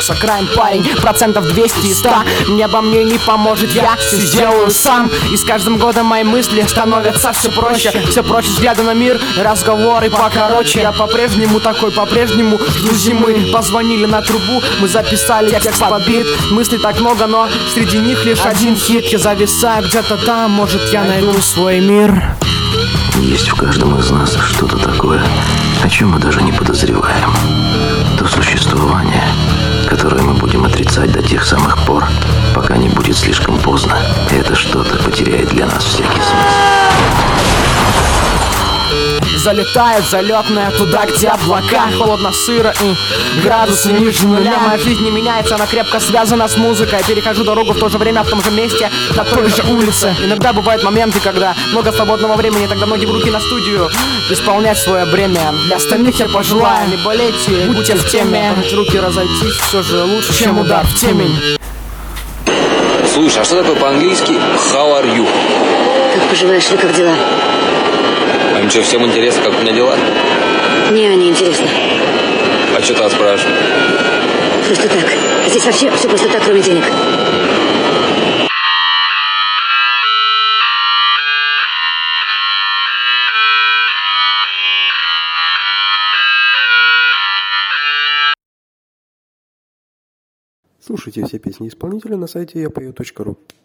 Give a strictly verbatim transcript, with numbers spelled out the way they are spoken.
улица, крайм парень, процентов двести и сто. Мне обо мне не поможет, я все сделаю сам. И с каждым годом мои мысли становятся все проще. Все проще взгляды на мир, разговоры покороче. Я по-прежнему такой, по-прежнему жду зимы. Позвонили на трубу, мы записали текст под бит. Мыслей так много, но среди них лишь один хит. Я зависаю где-то там, может я найду свой мир. Есть в каждом из нас что-то такое, о чем мы даже не подозреваем. То существование, которое мы будем отрицать до тех самых пор, пока не будет слишком поздно. И это что-то потеряет для нас всякий смысл. Залетает залетная туда, где облака. Холодно, сыро и градусы ниже нуля. Моя жизнь не меняется, она крепко связана с музыкой. Перехожу дорогу в то же время, в том же месте, на той же улице. Иногда бывают моменты, когда много свободного времени, тогда ноги в руки на студию исполнять свое бремя. Для остальных я пожелаю: не болейте, будьте в теме. Пожать руки, разойтись, все же лучше, чем удар в темень. Слушай, а что такое по-английски how are you? Как поживаешь вы, как дела? А им что, всем интересно, как у меня дела? Не, не интересно. А что ты спрашиваешь? Просто так. Здесь вообще все просто так, кроме денег. Слушайте все песни исполнителя на сайте я пою точка ру.